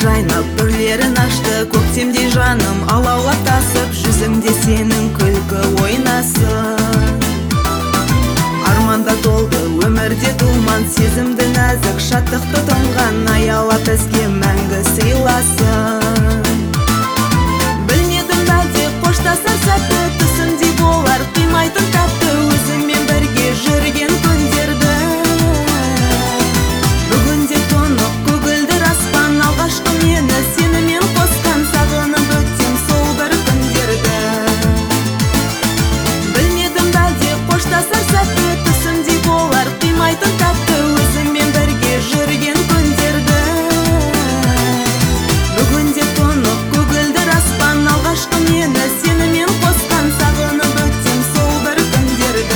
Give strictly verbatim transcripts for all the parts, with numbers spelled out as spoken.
жайнап бүрлерін ашты көктемдей жаным алаулап тасып жүзіңде сенің күлкі ойнасын. Арманда толды өмірде думан сезімді нәзік шаттықты тұнған аялап бізге мәңгі сыйласын. Білмедім бәлде қоштасар сәтті түсімдей болар қимайтын тәтті өзіңмен бірге жүрген күндерді. Бүгінде тұнық көгілдір аспан алғашқы мені сенімен қосқан сағынып өтсем сол бір күндерді. Білмедім бәлде қоштасар сәтті түсімдей болар қимайтын тәтті өзіңмен бірге жүрген күндерді. Бүгінде тұнық көгілдір аспан алғашқы мені сенімен қосқан сағынып өтсем сол бір күндерді.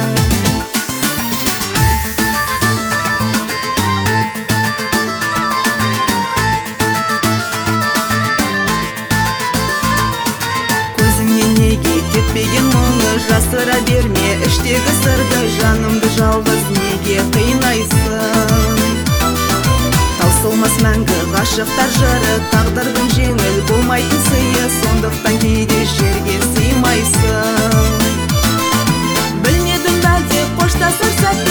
Көзіңнен неге кетпеген мұңы жасыра берме іштегі сырды жанымды жалғыз неге қинайсың. Таусылмас мәңгі ғашықтар жыры тағдырдың жеңіл болмайтын сыйы сондықтан кейде жерге сыймайсың. Білмедім бәлде қоштасар сәтті